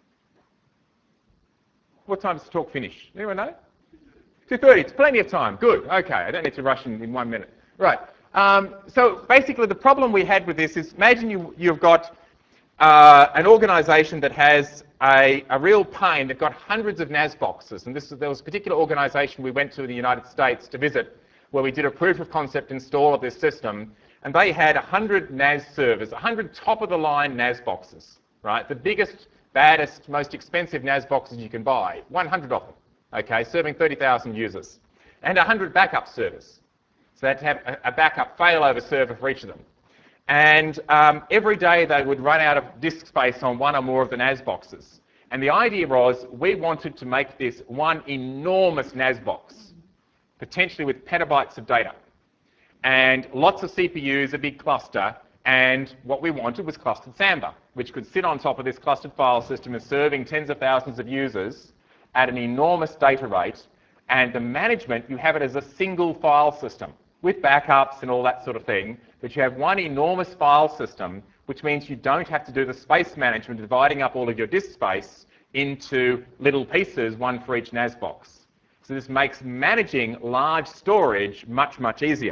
What time does the talk finish? Anyone know? 2:30. It's plenty of time. Good. Okay, I don't need to rush in 1 minute. Right. So basically, the problem we had with this is, imagine you've got an organisation that has a real pain. They've got hundreds of NAS boxes, and there was a particular organisation we went to in the United States to visit, where we did a proof of concept install of this system, and they had 100 NAS servers, 100 top-of-the-line NAS boxes, right? The biggest, baddest, most expensive NAS boxes you can buy, 100 of them, okay, serving 30,000 users, and 100 backup servers. So they had to have a backup failover server for each of them. And every day they would run out of disk space on one or more of the NAS boxes. And the idea was we wanted to make this one enormous NAS box, potentially with petabytes of data, and lots of CPUs, a big cluster, and what we wanted was clustered Samba, which could sit on top of this clustered file system and serving tens of thousands of users at an enormous data rate, and the management, you have it as a single file system with backups and all that sort of thing, but you have one enormous file system, which means you don't have to do the space management, dividing up all of your disk space into little pieces, one for each NAS box. So this makes managing large storage much, much easier.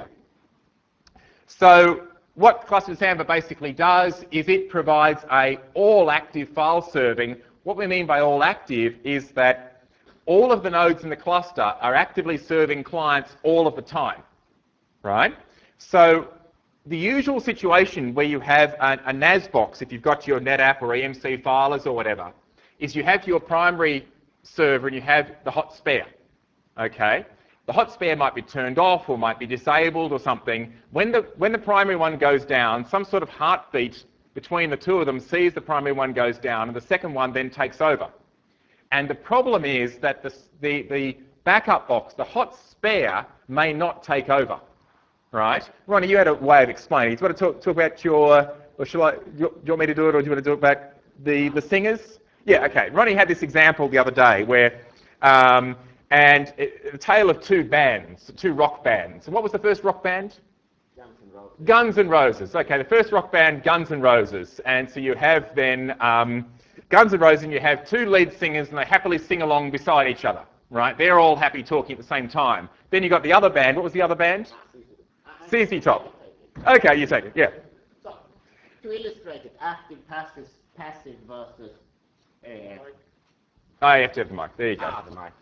So what Clustered Samba basically does is it provides a all-active file serving. What we mean by all-active is that all of the nodes in the cluster are actively serving clients all of the time, right? So the usual situation where you have a NAS box, if you've got your NetApp or EMC filers or whatever, is you have your primary server and you have the hot spare, okay? The hot spare might be turned off or might be disabled or something. When the primary one goes down, some sort of heartbeat between the two of them sees the primary one goes down, and the second one then takes over. And the problem is that the backup box, the hot spare, may not take over, right? Ronnie, you had a way of explaining. Do you want to talk about your, or shall I, do you want me to do it, or do you want to do it about the singers? Yeah, okay. Ronnie had this example the other day where, and a tale of two bands, two rock bands. And what was the first rock band? Guns N' Roses. Guns N' Roses. Okay, the first rock band, Guns N' Roses. And so you have then Guns N' Roses, and you have two lead singers, and they happily sing along beside each other, right? They're all happy talking at the same time. Then you got the other band. What was the other band? ZZ Top. Okay, you take it, yeah. So, to illustrate it, active, passive versus... Oh, you have to have the mic. There you go. The mic.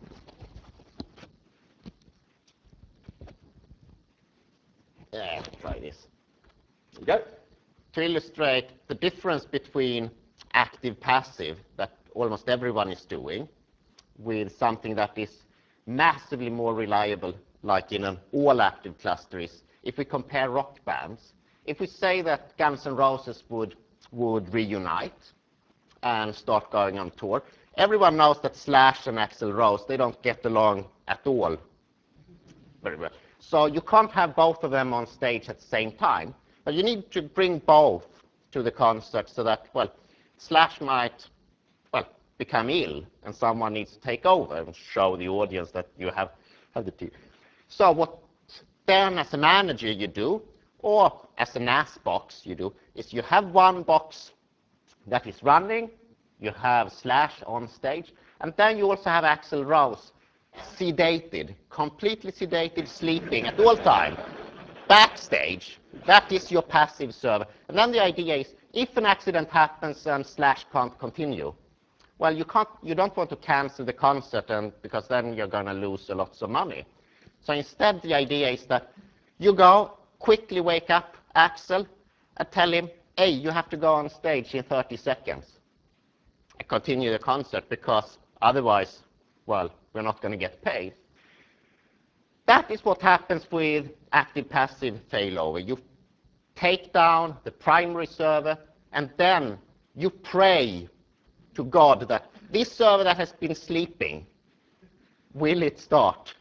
Yeah, try this. There you go. To illustrate the difference between active-passive that almost everyone is doing with something that is massively more reliable, like in an all-active cluster, is if we compare rock bands. If we say that Guns N' Roses would reunite and start going on tour, everyone knows that Slash and Axl Rose, they don't get along at all very well. So you can't have both of them on stage at the same time, but you need to bring both to the concert so that, well, Slash might, well, become ill, and someone needs to take over and show the audience that you have the team. So what then as a manager you do, or as a NAS box you do, is you have one box that is running, you have Slash on stage, and then you also have Axl Rose sedated, completely sedated, sleeping at all time, backstage. That is your passive server. And then the idea is, if an accident happens and Slash can't continue, well, you don't want to cancel the concert, because then you're going to lose a lot of money. So instead, the idea is that you go, quickly wake up Axl, and tell him, hey, you have to go on stage in 30 seconds. And continue the concert, because otherwise, well, we're not going to get paid. That is what happens with active-passive failover. take down the primary server, and then you pray to God that this server that has been sleeping, will it start?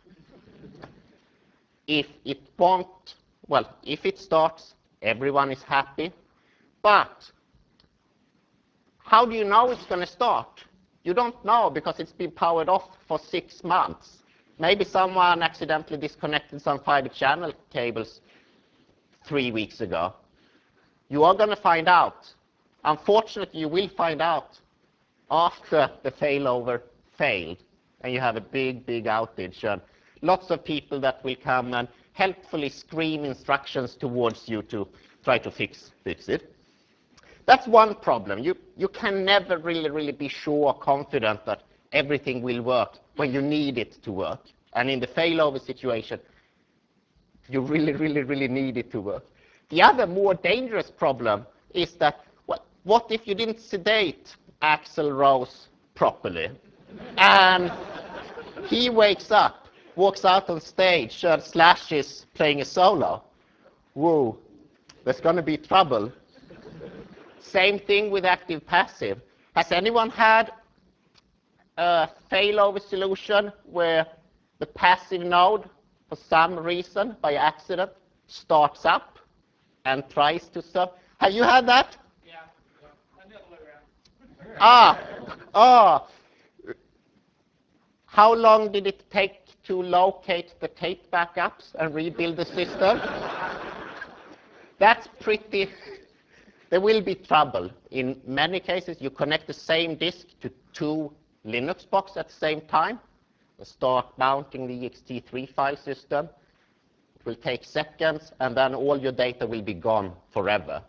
If it won't, well, if it starts, everyone is happy. But how do you know it's going to start? You don't know because it's been powered off for 6 months. Maybe someone accidentally disconnected some fiber channel cables 3 weeks ago. You are going to find out. Unfortunately, you will find out after the failover failed and you have a big, big outage. And lots of people that will come and helpfully scream instructions towards you to try to fix it. That's one problem. You can never really be sure, confident that everything will work when you need it to work. And in the failover situation, you really need it to work. The other more dangerous problem is that, what if you didn't sedate Axl Rose properly? And he wakes up, walks out on stage, and Slash is playing a solo. Whoa, there's going to be trouble. Same thing with active passive. Has anyone had a failover solution where the passive node, for some reason, by accident, starts up and tries to stop? Have you had that? Yeah, and the other way around. How long did it take to locate the tape backups and rebuild the system? That's pretty... There will be trouble. In many cases, you connect the same disk to 2 Linux boxes at the same time. You start mounting the ext3 file system. It will take seconds, and then all your data will be gone forever.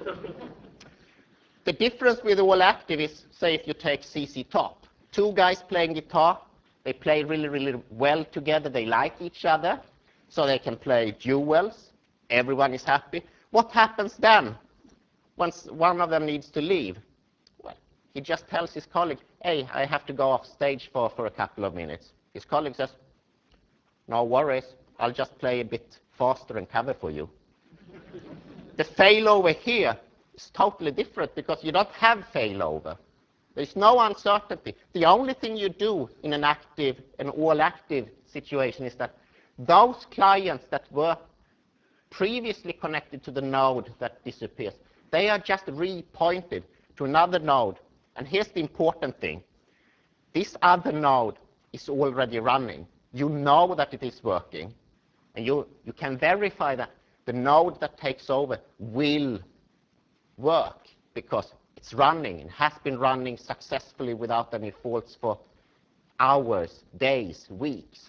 The difference with all active is, say, if you take CC Top. 2 guys playing guitar, they play really well together. They like each other, so they can play duels. Everyone is happy. What happens then? Once one of them needs to leave, well, he just tells his colleague, hey, I have to go off stage for a couple of minutes. His colleague says, no worries, I'll just play a bit faster and cover for you. The failover here is totally different because you don't have failover. There's no uncertainty. The only thing you do in an all-active situation is that those clients that were previously connected to the node that disappears, they are just repointed to another node. And here's the important thing. This other node is already running. You know that it is working. And you can verify that the node that takes over will work because it's running and has been running successfully without any faults for hours, days, weeks.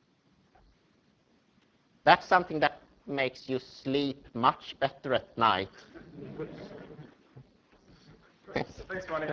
That's something that makes you sleep much better at night. Thanks, Ronnie.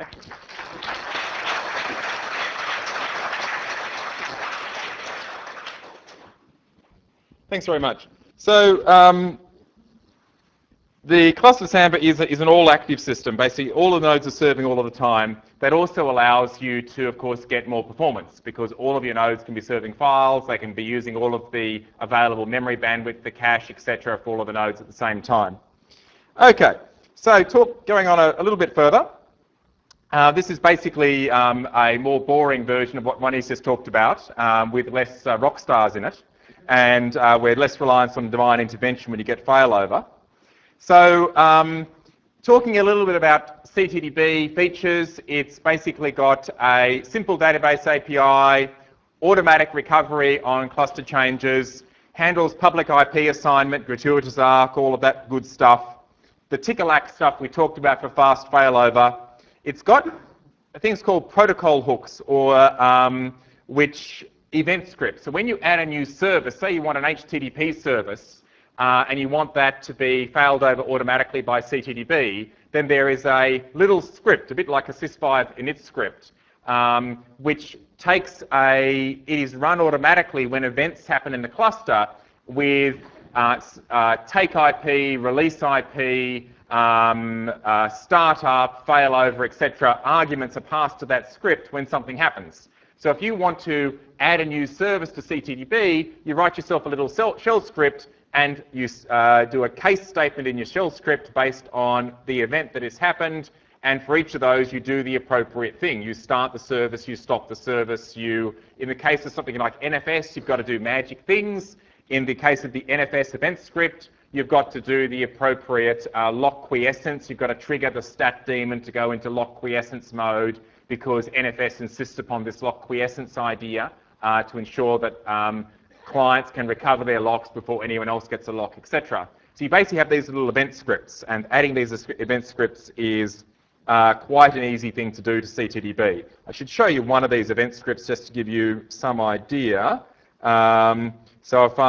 Thanks very much. So the cluster Samba is an all-active system. Basically, all the nodes are serving all of the time. That also allows you to, of course, get more performance because all of your nodes can be serving files. They can be using all of the available memory bandwidth, the cache, etc., for all of the nodes at the same time. Okay, so going on a little bit further. This is basically a more boring version of what Ronnie's just talked about, with less rock stars in it, and we're less reliant on divine intervention when you get failover. So talking a little bit about CTDB features, it's basically got a simple database API, automatic recovery on cluster changes, handles public IP assignment, gratuitous ARC, all of that good stuff. The Tickalack stuff we talked about for fast failover. It's got things called protocol hooks or which event scripts. So when you add a new service, say you want an HTTP service and you want that to be failed over automatically by CTDB, then there is a little script, a bit like a sys5 init script, which it is run automatically when events happen in the cluster with take IP, release IP, startup, failover, etc. Arguments are passed to that script when something happens. So if you want to add a new service to CTDB, you write yourself a little shell script and you do a case statement in your shell script based on the event that has happened, and for each of those you do the appropriate thing. You start the service, you stop the service, in the case of something like NFS, you've got to do magic things. In the case of the NFS event script, you've got to do the appropriate lock quiescence. You've got to trigger the stat daemon to go into lock quiescence mode, because NFS insists upon this lock quiescence idea to ensure that clients can recover their locks before anyone else gets a lock, etc. So you basically have these little event scripts, and adding these event scripts is quite an easy thing to do to CTDB. I should show you one of these event scripts just to give you some idea. So if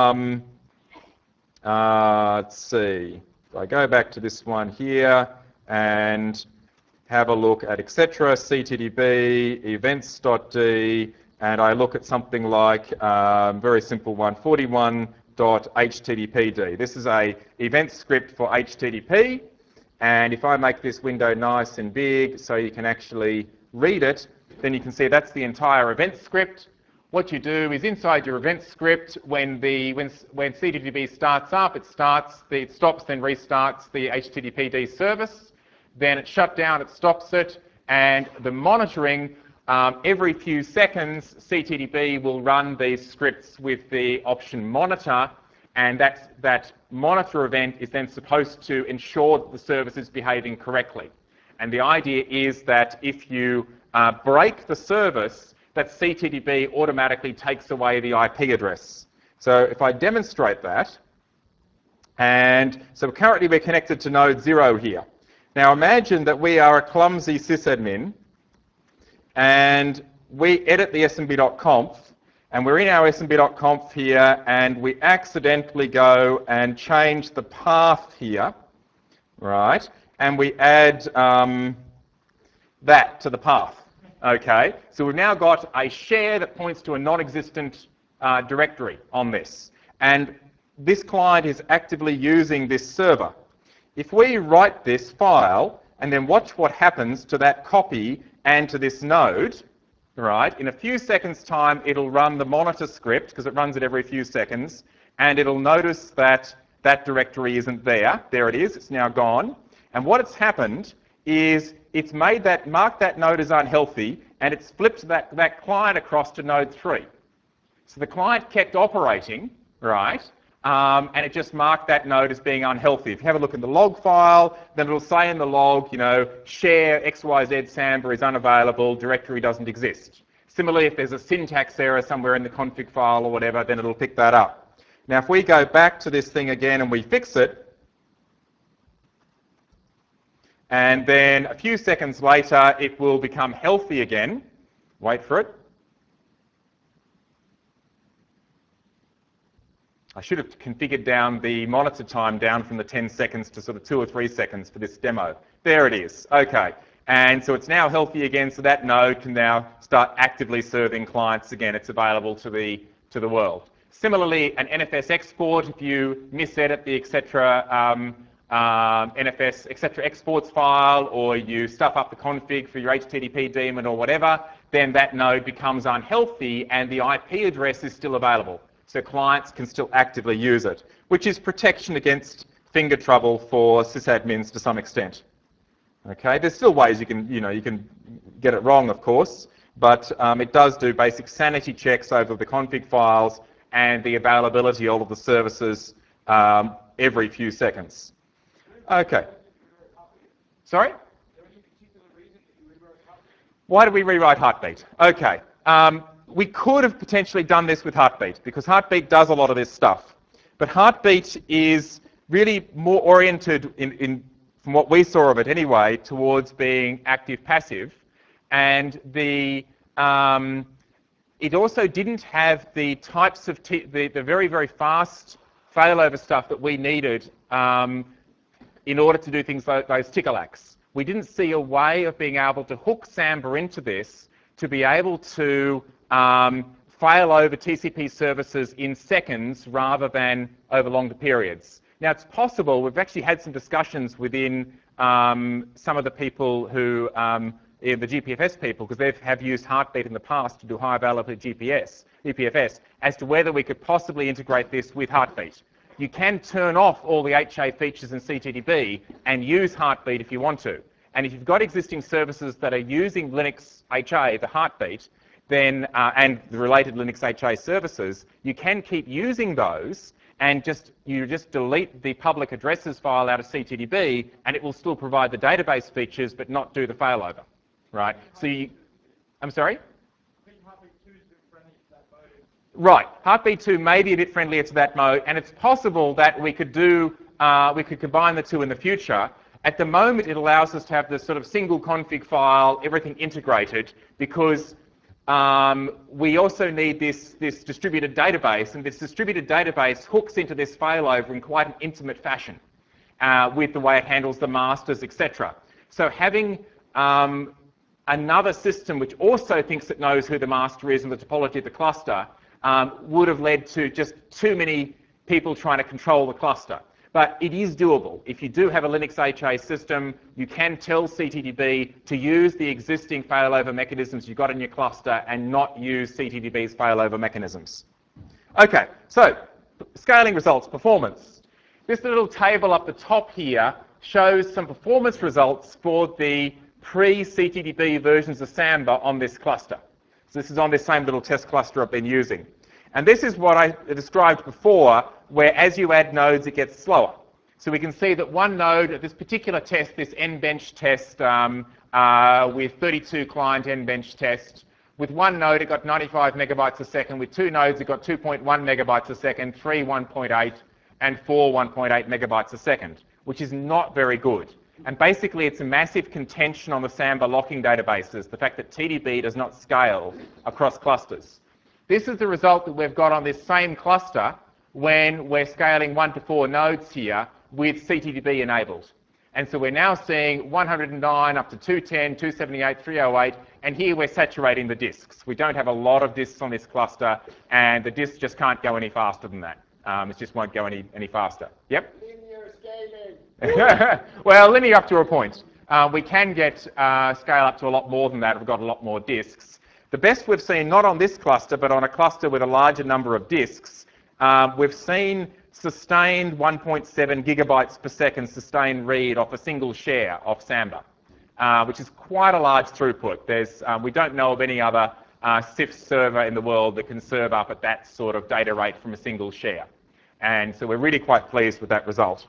let's see, if I go back to this one here and have a look at etc. CTDB events.d, and I look at something like very simple one, 41.httpd. This is a event script for HTTP, and if I make this window nice and big so you can actually read it, then you can see that's the entire event script. What you do is inside your event script, when CTDB starts up, it stops, then restarts the HTTPD service. Then it shuts down, it stops it, and the monitoring, every few seconds, CTDB will run these scripts with the option monitor, and that monitor event is then supposed to ensure that the service is behaving correctly. And the idea is that if you break the service, that CTDB automatically takes away the IP address. So if I demonstrate that, and so currently we're connected to node 0 here. Now imagine that we are a clumsy sysadmin, and we edit the smb.conf, and we're in our smb.conf here, and we accidentally go and change the path here, right? And we add that to the path. Okay, so we've now got a share that points to a non-existent directory on this. And this client is actively using this server. If we write this file and then watch what happens to that copy and to this node, right, in a few seconds' time it'll run the monitor script, because it runs it every few seconds, and it'll notice that that directory isn't there. There it is, it's now gone. And what has happened is it's marked that node as unhealthy, and it's flipped that client across to node 3. So the client kept operating, right, and it just marked that node as being unhealthy. If you have a look in the log file, then it'll say in the log, share XYZ Samba is unavailable, directory doesn't exist. Similarly, if there's a syntax error somewhere in the config file or whatever, then it'll pick that up. Now if we go back to this thing again and we fix it, and then a few seconds later, it will become healthy again. Wait for it. I should have configured down the monitor time down from the 10 seconds to sort of 2 or 3 seconds for this demo. There it is. Okay. And so it's now healthy again, so that node can now start actively serving clients again. It's available to the world. Similarly, an NFS export, if you misedit the etc. NFS, etc. exports file, or you stuff up the config for your HTTP daemon or whatever, then that node becomes unhealthy and the IP address is still available. So clients can still actively use it, which is protection against finger trouble for sysadmins to some extent. Okay, there's still ways you can get it wrong, of course, but it does do basic sanity checks over the config files and the availability of all of the services every few seconds. Okay. Sorry? Why did we rewrite Heartbeat? Okay. We could have potentially done this with Heartbeat, because Heartbeat does a lot of this stuff. But Heartbeat is really more oriented, from what we saw of it anyway, towards being active-passive. And it also didn't have the types of, the very, very fast failover stuff that we needed in order to do things like those tickle-acks. We didn't see a way of being able to hook Samba into this to be able to fail over TCP services in seconds rather than over longer periods. Now it's possible, we've actually had some discussions within some of the people who, the GPFS people, because they have used Heartbeat in the past to do high availability GPFS, as to whether we could possibly integrate this with Heartbeat. you can turn off all the HA features in CTDB and use Heartbeat if you want to. And if you've got existing services that are using Linux HA, the Heartbeat, then, and the related Linux HA services, you can keep using those and you just delete the public addresses file out of CTDB and it will still provide the database features but not do the failover, right? So I'm sorry? Right, Heartbeat 2 may be a bit friendlier to that mode, and it's possible that we could combine the two in the future. At the moment, it allows us to have this sort of single config file, everything integrated, because we also need this distributed database, and this distributed database hooks into this failover in quite an intimate fashion with the way it handles the masters, etc. So having another system which also thinks it knows who the master is and the topology of the cluster would have led to just too many people trying to control the cluster. But it is doable. If you do have a Linux HA system, you can tell CTDB to use the existing failover mechanisms you've got in your cluster and not use CTDB's failover mechanisms. Okay, so scaling results, performance. This little table up the top here shows some performance results for the pre-CTDB versions of Samba on this cluster. So this is on this same little test cluster I've been using. And this is what I described before, where as you add nodes, it gets slower. So we can see that one node at this particular test, this NBench test with 32 client NBench test, with one node it got 95 megabytes a second, with two nodes it got 2.1 megabytes a second, 3 1.8, and 4 1.8 megabytes a second, which is not very good. And basically it's a massive contention on the Samba locking databases, the fact that TDB does not scale across clusters. This is the result that we've got on this same cluster when we're scaling 1 to 4 nodes here with CTDB enabled. And so we're now seeing 109 up to 210, 278, 308, and here we're saturating the disks. We don't have a lot of disks on this cluster, and the disks just can't go any faster than that. It just won't go any faster. Yep? Linear scaling. Well, linear up to a point. We can get scale up to a lot more than that. We've got a lot more disks. The best we've seen, not on this cluster, but on a cluster with a larger number of disks, we've seen sustained 1.7 gigabytes per second sustained read off a single share of Samba, which is quite a large throughput. We don't know of any other CIFS server in the world that can serve up at that sort of data rate from a single share. And so we're really quite pleased with that result.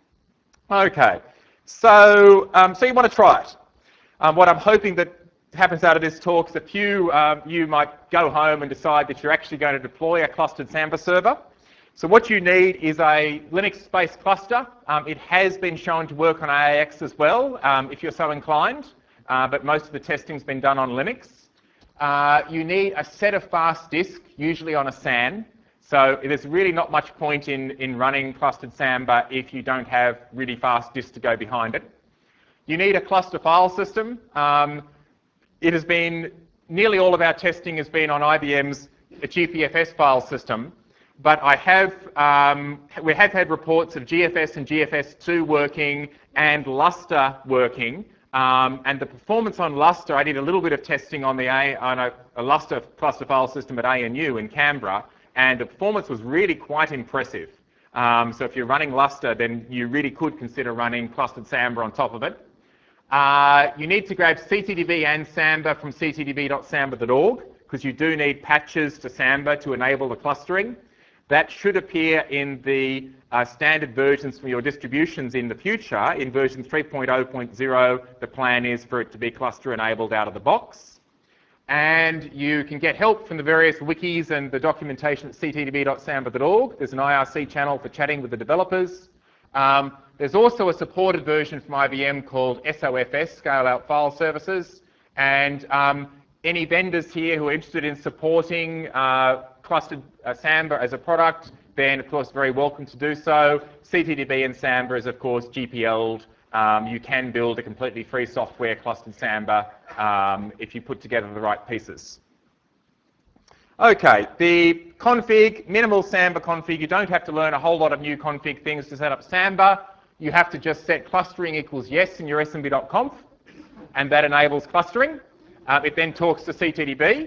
Okay, so you want to try it. What I'm hoping that happens out of this talk is a few you might go home and decide that you're actually going to deploy a clustered Samba server. So what you need is a Linux-based cluster. It has been shown to work on AIX as well, if you're so inclined, but most of the testing's been done on Linux. You need a set of fast disk, usually on a SAN. So there's really not much point in running clustered Samba if you don't have really fast disk to go behind it. You need a cluster file system. It has been, nearly all of our testing has been on IBM's GPFS file system, but we have had reports of GFS and GFS2 working and Lustre working, and the performance on Lustre, I did a little bit of testing on a Lustre cluster file system at ANU in Canberra, and the performance was really quite impressive. So if you're running Lustre, then you really could consider running clustered Samba on top of it. You need to grab CTDB and Samba from ctdb.samba.org, because you do need patches to Samba to enable the clustering. That should appear in the standard versions for your distributions in the future. In version 3.0.0, the plan is for it to be cluster enabled out of the box. And you can get help from the various wikis and the documentation at ctdb.samba.org. There's an IRC channel for chatting with the developers. There's also a supported version from IBM called SOFS, Scale Out File Services. And any vendors here who are interested in supporting clustered Samba as a product, then of course very welcome to do so. CTDB and Samba is of course GPL'd. You can build a completely free software clustered Samba if you put together the right pieces. Okay, the config, minimal Samba config. You don't have to learn a whole lot of new config things to set up Samba. You have to just set clustering equals yes in your smb.conf, and that enables clustering. It then talks to CTDB.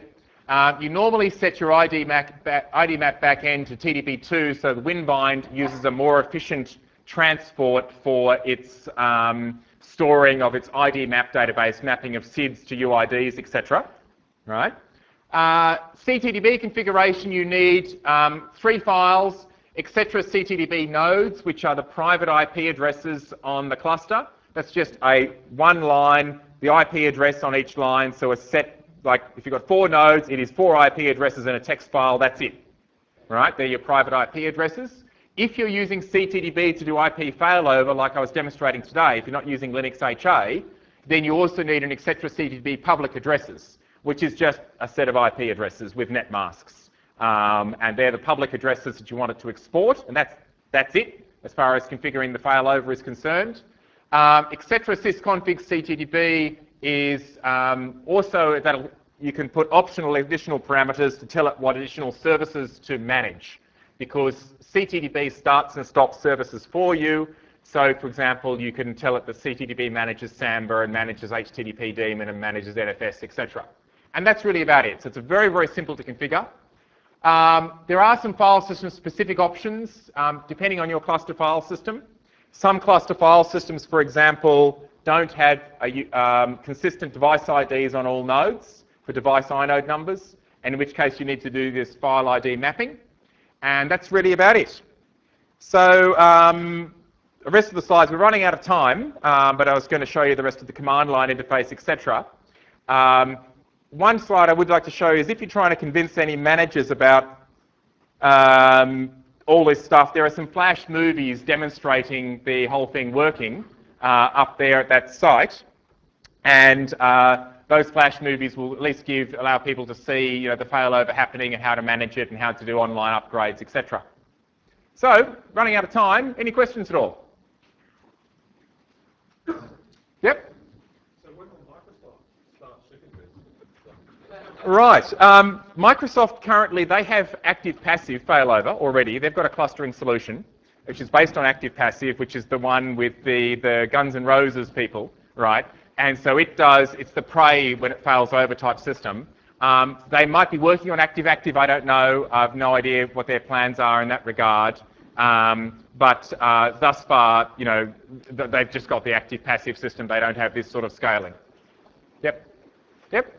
You normally set your ID map backend to TDP2, so the Winbind uses a more efficient transport for its storing of its ID map database, mapping of SIDs to UIDs, etc. Right? CTDB configuration, you need 3 files, etc. CTDB nodes, which are the private IP addresses on the cluster. That's just one line, the IP address on each line, so a set, like if you've got 4 nodes, it is 4 IP addresses in a text file, that's it. Right? They're your private IP addresses. If you're using CTDB to do IP failover, like I was demonstrating today, if you're not using Linux HA, then you also need an etc. CTDB public addresses, which is just a set of IP addresses with net masks. And they're the public addresses that you want it to export, and that's it as far as configuring the failover is concerned. Etc. sysconfig CTDB is also that you can put optional additional parameters to tell it what additional services to manage, because CTDB starts and stops services for you. So, for example, you can tell it that CTDB manages Samba and manages HTTP daemon and manages NFS, etc. And that's really about it. So it's very, very simple to configure. There are some file system specific options depending on your cluster file system. Some cluster file systems, for example, don't have consistent device IDs on all nodes for device inode numbers, and in which case you need to do this file ID mapping. And that's really about it. So the rest of the slides, we're running out of time, but I was going to show you the rest of the command line interface, etc. One slide I would like to show you is if you're trying to convince any managers about all this stuff, there are some flash movies demonstrating the whole thing working up there at that site. And those flash movies will at least allow people to see the failover happening and how to manage it and how to do online upgrades, etc. So, running out of time, any questions at all? Yep? So when will Microsoft start shipping this? Right. Microsoft currently, they have active-passive failover already. They've got a clustering solution, which is based on active-passive, which is the one with the Guns N' Roses people, right? And so it's the prey when it fails over type system. They might be working on active-active, I don't know. I have no idea what their plans are in that regard. But thus far, they've just got the active-passive system. They don't have this sort of scaling. Yep. Yep.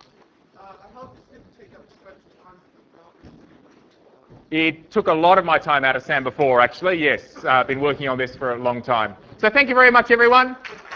It took a lot of my time out of Samba 4, actually. Yes, I've been working on this for a long time. So thank you very much, everyone.